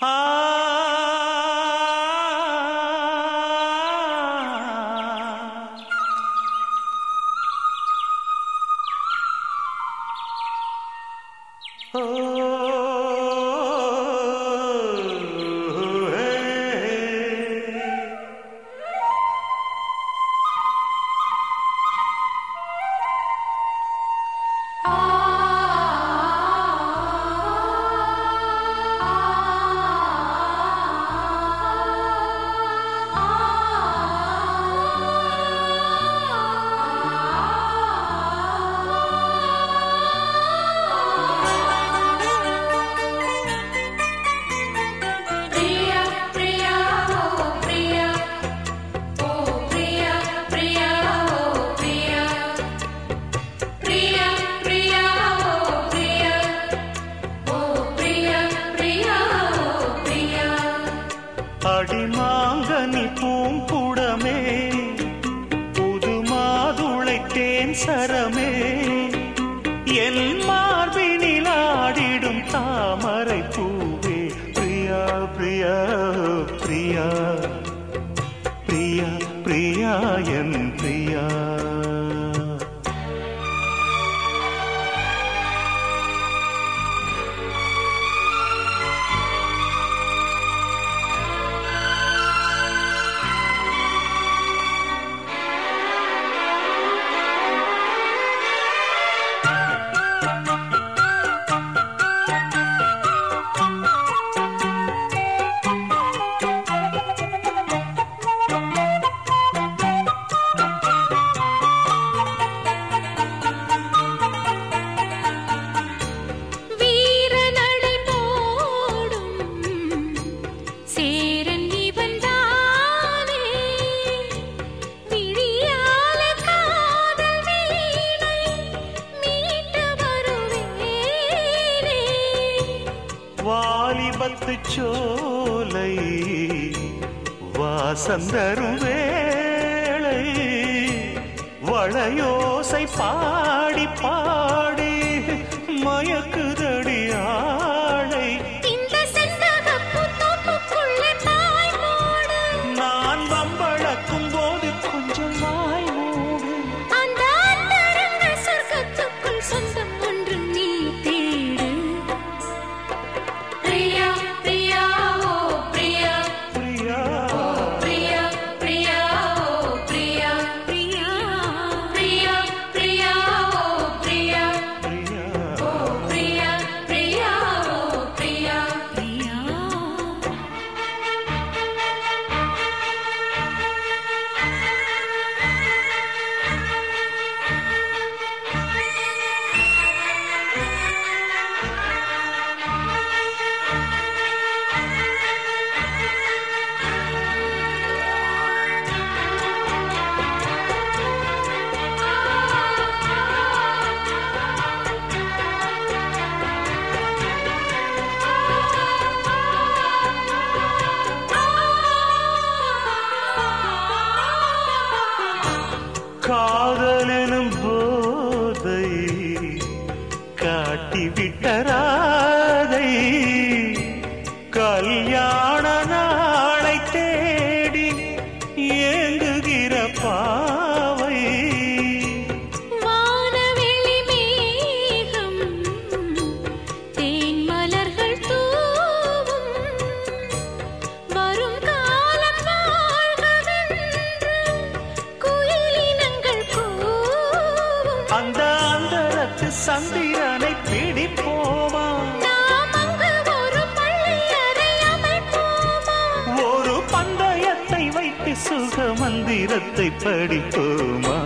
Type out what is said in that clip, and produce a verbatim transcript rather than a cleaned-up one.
அடிமாங்கனி பூங்குடமே புது மாதுளைத்தேன் சரமே என் மார்பினில் ஆடிடும் தாமரை பூவே பிரியா பிரியா பிரியா பிரியா பிரியா என் பிரியா வாலிபத்து சோலை வாசந்தரும் வேளை வளையோசை பாடி பாடி மயக்குதடி ஆளை நான் வம்பளக்கும் போது கொஞ்சம் வாய் மூடு அந்த சொர்க்கத்துக்குள் சொந்தம் ஒன்று நீ தேடு பிரியா பிரியா ஓ பிரியா பிரியா ஓ பிரியா பிரியா ஓ பிரியா பிரியா பிரியா பிரியா ஓ பிரியா பிரியா ஓ பிரியா பிரியா ஓ பிரியா பிரியா காதலெனும் போதை காட்டிவிட்ட ராதை கல்யாண நாளை தேடி ஏங்குகிற பாவை வானவெளி மேகம் தேன் மலர்கள் தூவும் வரும் காலம் வாழ்கவென்று குயிலினங்கள் கூவும் அந்த அந்தரத்து சந்திரனை பிடிப்போமா நாம் அங்கு ஒரு பள்ளியறை அமைப்போமா ஒரு பந்தயத்தை வைத்து சுக மந்திரத்தை படிப்போமா